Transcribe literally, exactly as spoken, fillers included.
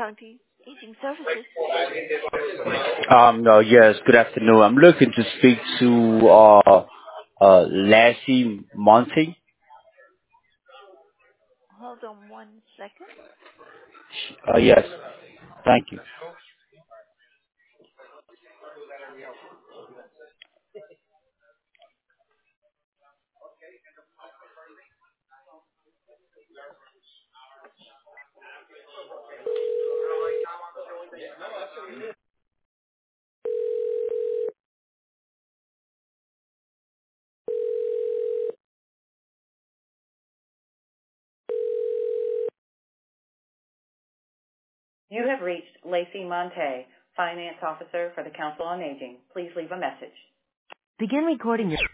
County Aging Services. Um, no, yes, good afternoon. I'm looking to speak to uh, uh, Lassie Monty. Hold on one second. Uh, yes, thank you. You have reached Lacey Monte, Finance Officer for the Council on Aging. Please leave a message. Begin recording your